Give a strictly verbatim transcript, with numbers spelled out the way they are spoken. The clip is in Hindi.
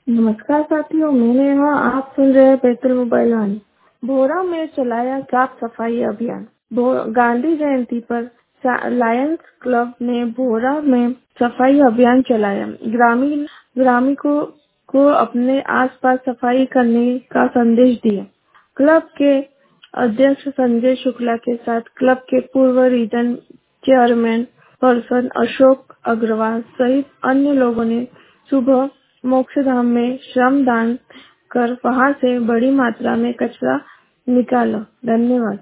नमस्कार साथियों, मैंने यहाँ आप सुन रहे हैं बैतूल मोबाइल वाणी। भोरा में चलाया साफ सफाई अभियान। भो- गांधी जयंती पर सा- लायंस क्लब ने भोरा में सफाई अभियान चलाया। ग्रामीण ग्रामीणों को अपने आसपास सफाई करने का संदेश दिया। क्लब के अध्यक्ष संजय शुक्ला के साथ क्लब के पूर्व region chairman person Ashok Agrawal सहित अन्य लोगों ने सुबह मोक्षधाम में श्रम दान कर वहां से बड़ी मात्रा में कचरा निकाला। धन्यवाद।